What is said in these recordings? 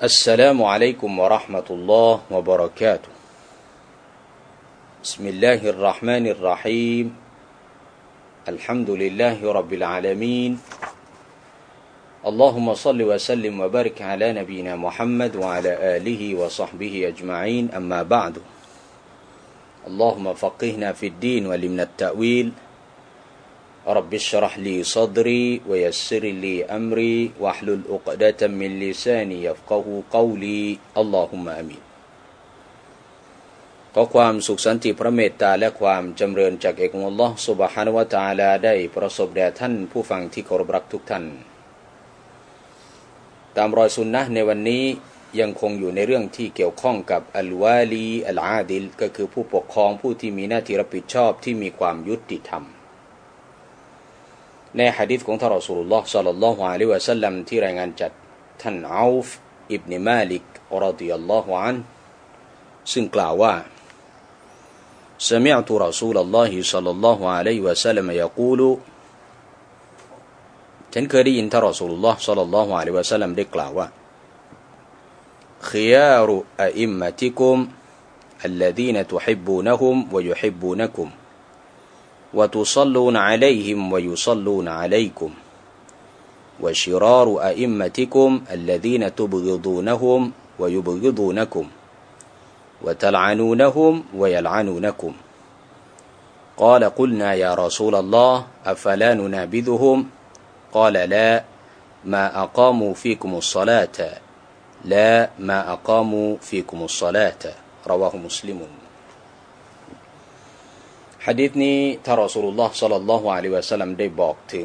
السلام عليكم ورحمة الله وبركاته بسم الله الرحمن الرحيم الحمد لله رب العالمين اللهم صل وسلم وبارك على نبينا محمد وعلى آله وصحبه أجمعين أما بعد اللهم فقهنا في الدين وعلمنا التأويل رب اشرح لي صدري ويسر لي أمري واحلل عقدة من لساني يفقهوا قولي اللهم آمينขอความสุขสันติพระเมตตาและความจำเริญจากเอกอัลลอฮฺซุบฮานะฮูวะตะอาลาได้ประสบแด่ท่านผู้ฟังที่เคารพรักทุกท่านตามรอยสุนนะห์ในวันนี้ยังคงอยู่ในเรื่องที่เกี่ยวข้องกับอัลวาลีอัลอาดิลก็คือผู้ปกครองผู้ที่มีหน้าที่รับผิดชอบที่มีความยุติธรรมในหะดีษของท่านรอซูลุลลอฮ์ศ็อลลัลลอฮุอะลัยฮิวะซัลลัมที่รายงานจากท่านอูฟอิบนุมาลิกรอฎิยัลลอฮุอันฮุซึ่งกล่าวว่า سمعت رسول الله صلى الله عليه وسلم يقول ฉันเคยได้ยินท่านรอซูลุลลอฮ์ศ็อลลัลลอฮุอะลัยฮิวะซัลลัมได้กล่าวว่า خيار أئمتكم الذين تحبونهم ويحبونكم وتصلون عليهم ويصلون عليكم وشرار أئمتكم الذين تبغضونهم ويبغضونكم وتلعنونهم ويلعنونكم قال قلنا يا رسول الله أفلا ننابذهم قال لا ما أقاموا فيكم الصلاة لا ما أقاموا فيكم الصلاة رواه مسلمหะดีษนี้ท่านรอซูลุลลอฮ์ศ็อลลัลลอฮุอะลัยฮิวะซัลลัมได้บอกถึง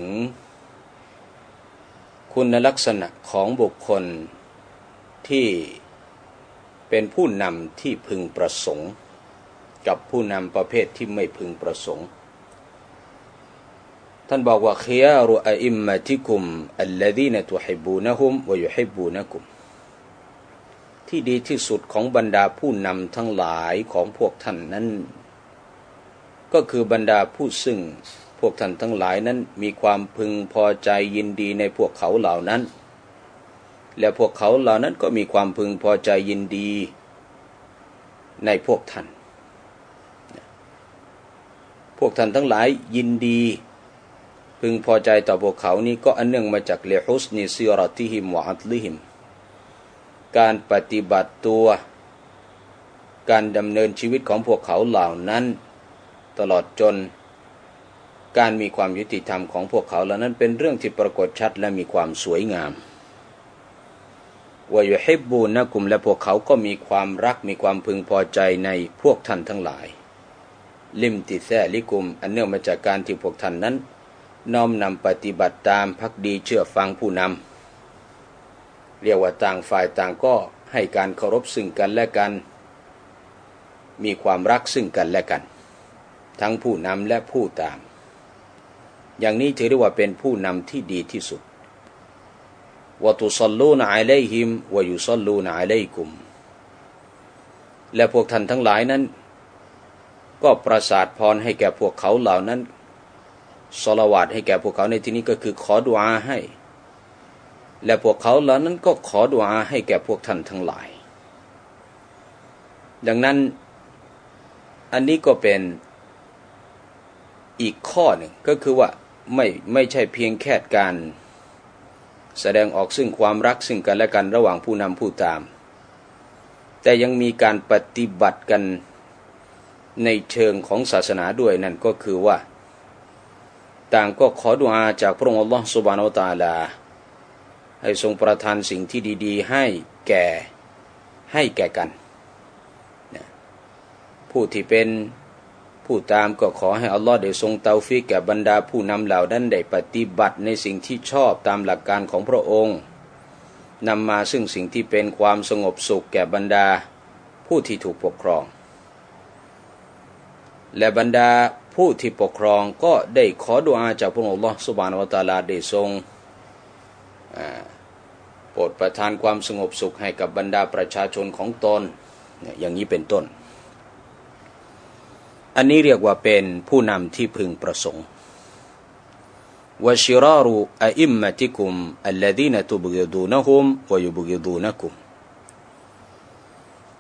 คุณลักษณะของบุคคลที่เป็นผู้นำที่พึงประสงค์กับผู้นำประเภทที่ไม่พึงประสงค์ท่านบอกว่าคิยารุอะอิมมะติกุมอัลลซีนะตุฮิบบูนะฮุมวะยุฮิบบูนะกุมที่ดีที่สุดของบรรดาผู้นำทั้งหลายของพวกท่านนั้นก็คือบรรดาผู้ซึ่งพวกท่านทั้งหลายนั้นมีความพึงพอใจยินดีในพวกเขาเหล่านั้นและพวกเขาเหล่านั้นก็มีความพึงพอใจยินดีในพวกท่านพวกท่านทั้งหลายยินดีพึงพอใจต่อพวกเขานี้ก็อันเนื่องมาจากลิฮุสนิซิรอติฮิมวะอัดลิฮิมการปฏิบัติตัวการดำเนินชีวิตของพวกเขาเหล่านั้นตลอดจนการมีความยุติธรรมของพวกเขาเหล่านั้นเป็นเรื่องที่ปรากฏชัดและมีความสวยงามวะยุฮิบบูนะกุมและพวกเขาก็มีความรักมีความพึงพอใจในพวกท่านทั้งหลายลิมติซาลิกุมอันเนื่องมาจากการที่พวกท่านนั้นน้อมนำปฏิบัติตามภักดีเชื่อฟังผู้นำเรียกว่าต่างฝ่ายต่างก็ให้การเคารพซึ่งกันและกันมีความรักซึ่งกันและกันทั้งผู้นำและผู้ตามอย่างนี้ถือได้ว่าเป็นผู้นำที่ดีที่สุดวะตุศ็อลลูนอะลัยฮิมวะยุศ็อลลูนอะลัยกุมและพวกท่านทั้งหลายนั้นก็ประสาทพรให้แก่พวกเขาเหล่านั้นศอลาวาตให้แก่พวกเขาในที่นี้ก็คือขอดุอาให้และพวกเขาเหล่านั้นก็ขอดุอาให้แก่พวกท่านทั้งหลายดังนั้นอันนี้ก็เป็นอีกข้อหนึ่งก็คือว่าไม่ใช่เพียงแค่การแสดงออกซึ่งความรักซึ่งกันและกันระหว่างผู้นำผู้ตามแต่ยังมีการปฏิบัติกันในเชิงของศาสนาด้วยนั่นก็คือว่าต่างก็ขอดุอาจากพระองค์อัลลอฮฺซุบฮานะฮูวะตะอาลาให้ทรงประทานสิ่งที่ดีๆให้แก่กันผู้ที่เป็นผู้ตามก็ขอให้อัลลอฮ์ได้ทรงเตาฟีกแก่บรรดาผู้นำเหล่านั้นได้ปฏิบัติในสิ่งที่ชอบตามหลักการของพระองค์นำมาซึ่งสิ่งที่เป็นความสงบสุขแก่บรรดาผู้ที่ถูกปกครองและบรรดาผู้ที่ปกครองก็ได้ขอดุอาจากพระองค์อัลลอฮ์ซุบฮานะฮูวะตะอาลาได้ทรงโปรดประทานความสงบสุขให้กับบรรดาประชาชนของตนอย่างนี้เป็นต้นอันนี้เรียกว่าเป็นผู้นำที่พึงประสงค์ وشرار أئمتكم الذين تبغضونهم ويبغضونكم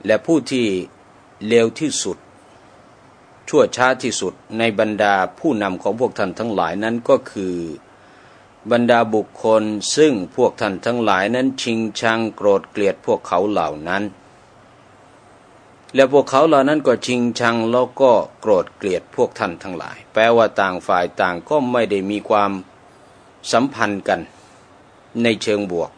และผู้ที่เลวที่สุดชั่วช้าที่สุดในบรรดาผู้นำของพวกท่านทั้งหลายนั้นก็คือบรรดาบุคคลซึ่งพวกท่านทั้งหลายนั้นชิงชังโกรธเกลียดพวกเขาเหล่านั้นและพวกเขาเหล่านั้นก็ชิงชังแล้วก็โกรธเกลียดพวกท่านทั้งหลายแปลว่าต่างฝ่ายต่างก็ไม่ได้มีความสัมพันธ์กันในเชิงบวก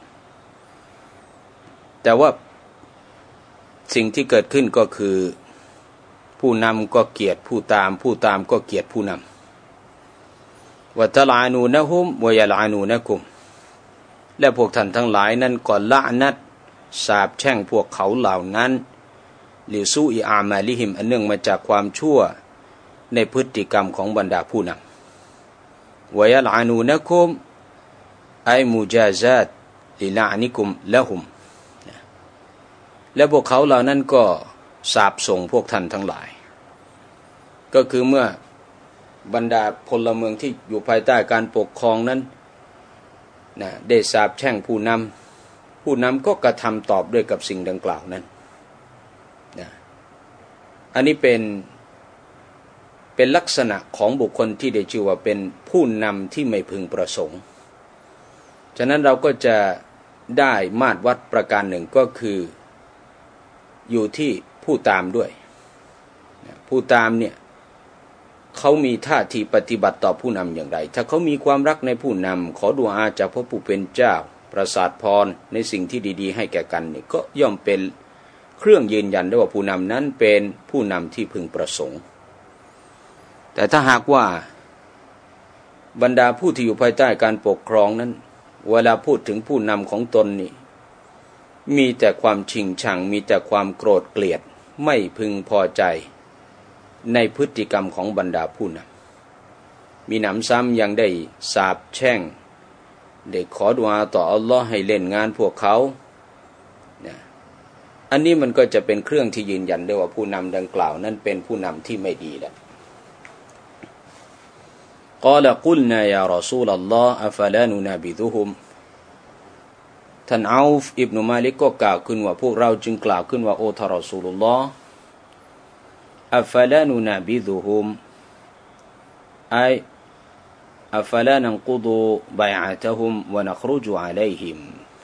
แต่ว่าสิ่งที่เกิดขึ้นก็คือผู้นำก็เกลียดผู้ตามผู้ตามก็เกลียดผู้นำวะตะลานูนะฮุมวะยะลานูนะกุมและพวกท่านทั้งหลายนั้นก็ละนัดสาปแช่งพวกเขาเหล่านั้นลิซูอิอามาลิฮิมอันเนื่องมาจากความชั่วในพฤติกรรมของบรรดาผู้นำวะยะลานูนะกุมไอมุจาซาตลิลานิกุมละฮุมและพวกเขาเหล่านั้นก็สาปส่งพวกท่านทั้งหลายก็คือเมื่อบรรดาพลเมืองที่อยู่ภายใต้การปกครองนั้นได้สาปแช่งผู้นำก็กระทำตอบด้วยกับสิ่งดังกล่าวนั้นอันนี้เป็นลักษณะของบุคคลที่ได้ชื่อว่าเป็นผู้นำที่ไม่พึงประสงค์ฉะนั้นเราก็จะได้มาตรวัดประการหนึ่งก็คืออยู่ที่ผู้ตามด้วยผู้ตามเนี่ยเขามีท่าทีปฏิบัติต่อผู้นำอย่างไรถ้าเขามีความรักในผู้นำขอดุอาจากพระผู้เป็นเจ้าประสาทพรในสิ่งที่ดีๆให้แก่กันนี่ก็ย่อมเป็นเครื่องยืนยันได้ว่าผู้นำนั้นเป็นผู้นำที่พึงประสงค์แต่ถ้าหากว่าบรรดาผู้ที่อยู่ภายใต้การปกครองนั้นเวลาพูดถึงผู้นำของตนนี่มีแต่ความชิงชังมีแต่ความโกรธเกลียดไม่พึงพอใจในพฤติกรรมของบรรดาผู้นำมีหนำซ้ำยังได้สาปแช่งได้ขอดุอาต่ออัลลอฮ์ให้เล่นงานพวกเขาอันนี้มันก็จะเป็นเครื่องที่ยืนยันได้ว่าผู้นำดังกล่าวนั้นเป็นผู้นำที่ไม่ดีแล้วกาลกุลนายารอซูลัลลอฮ์อัฟลานุนาบิดุฮุมท่านอูฟอิบนุมาลิกก็กล่าวขึ้นว่าพวกเราจึงกล่าวขึ้นว่าโอทารอซูลุลลอฮ์อัฟลานุนาบิดุฮุมอัฟลานันกุดูบัยอะตะฮุมวะนัครุจุอะลัยฮิม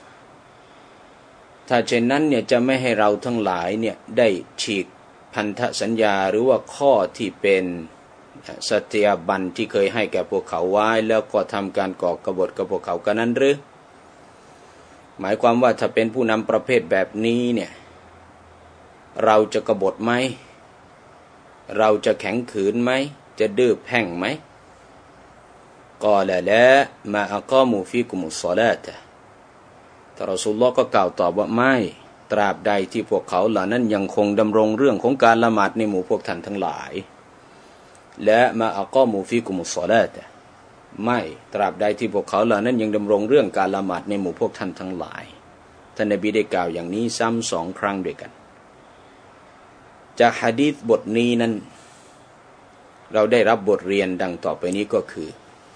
ถ้าเช่นนั้นเนี่ยจะไม่ให้เราทั้งหลายเนี่ยได้ฉีกพันธสัญญาหรือว่าข้อที่เป็นสัตยาบันที่เคยให้แก่พวกเขาไว้แล้วก็ทำการก่อกบฏกับพวกเขากันนั้นหรือหมายความว่าถ้าเป็นผู้นำประเภทแบบนี้เนี่ยเราจะกบฏไหมเราจะแข็งขืนไหมจะดื้อแพ่งไหมกอละละมาอักามูฟีกุมุสศอลาตะท่านรอซูลุลลอฮ์ก็กล่าวตอบว่าไม่ตราบใดที่พวกเขาเหล่านั้นยังคงดำรงเรื่องของการละหมาดในหมู่พวกท่านทั้งหลายและมาอักามูฟีกุมุสศอลาตะไม่ตราบใดที่พวกเขาเหล่านั้นยังดำรงเรื่องการละหมาดในหมู่พวกท่านทั้งหลายท่านนบีได้กล่าวอย่างนี้ซ้ำ2 ครั้งด้วยกันจากหะดีษบทนี้นั้นเราได้รับบทเรียนดังต่อไปนี้ก็คือ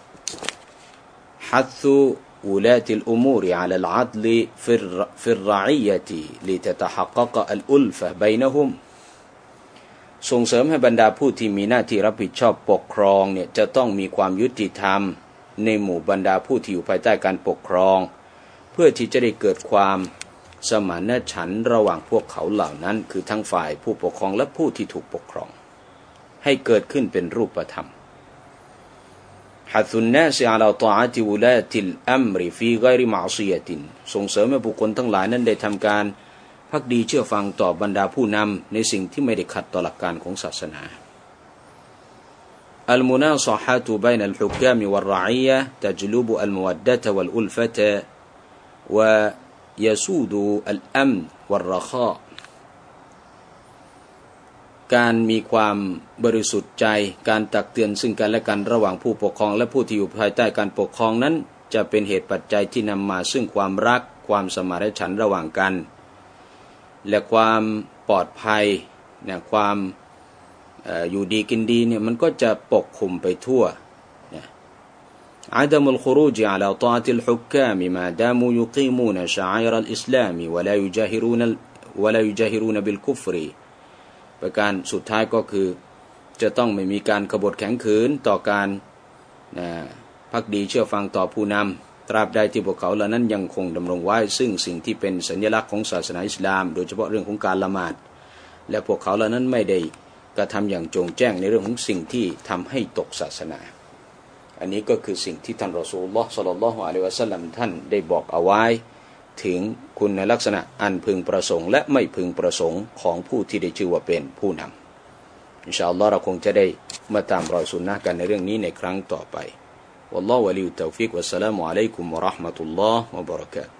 ฮัซซุอุลาติลอุมูรอะลัลอัดลฟิรรออิยะติลิตะตะฮักกะอัลอุลฟะบัยนะฮุมส่งเสริมให้บรรดาผู้ที่มีหน้าที่รับผิดชอบปกครองเนี่ยจะต้องมีความยุติธรรมในหมู่บรรดาผู้ที่อยู่ภายใต้การปกครองเพื่อที่จะได้เกิดความสมานฉันท์ระหว่างพวกเขาเหล่านั้นคือทั้งฝ่ายผู้ปกครองและผู้ที่ถูกปกครองให้เกิดขึ้นเป็นรูปธรรมฮัซุนนาสอะลาฏออะติอุลาติลอัมริฟีฆอยริมะอซิยะตินส่งเสริมให้บุคคลทั้งหลายนั้นได้ทำการภักดีเชื่อฟังต่อบรรดาผู้นำในสิ่งที่ไม่ได้ขัดต่อหลักการของศาสนาอัลมุนาซะฮะตุบัยนัลฮุกามวัรรออิยะฮ์ตัจลุบอัลมุวัดดะตะวัลอุลฟะตะวะยะซูดุอัลอัมวัรรอฆอการมีความบริสุทธิ์ใจการตักเตือนซึ่งกันและกันระหว่างผู้ปกครองและผู้ที่อยู่ภายใต้การปกครองนั้นจะเป็นเหตุปัจจัยที่นำมาซึ่งความรักความสมานฉันท์ระหว่างกันและความปลอดภัยเนี่ยความอยู่ดีกินดีเนี่ยมันก็จะปกคลุมไปทั่วعدم الخروج على طاعة الحكام ما داموا يقيمون شعائر الإسلام วะลายุจาฮิรูนบิลกุฟรีประการสุดท้ายก็คือจะต้องไม่มีการกบฏแข็งขืนต่อการภักดีเชื่อฟังต่อผู้นำตราบใดที่พวกเขาเหล่านั้นยังคงดำรงไว้ซึ่งสิ่งที่เป็นสัญลักษณ์ของศาสนาอิสลามโดยเฉพาะเรื่องของการละหมาดและพวกเขาเหล่านั้นไม่ได้กระทำอย่างโจงแจ้งในเรื่องของสิ่งที่ทำให้ตกศาสนาอันนี้ก็คือสิ่งที่ท่านรอซูลุลลอฮ์ ศ็อลลัลลอฮุอะลัยฮิวะซัลลัมท่านได้บอกเอาไว้ถึงคุณลักษณะอันพึงประสงค์และไม่พึงประสงค์ของผู้ที่ได้ชื่อว่าเป็นผู้นำอินชาอัลลอฮ์เราคงจะได้มาตามรอยสุนนะห์กันในเรื่องนี้ในครั้งต่อไปวัลลอฮุวะลียุตตอฟิกวัสสลามุอะลัยกุมวะเราะห์มะตุลลอฮ์วะบะเราะกาตุฮ์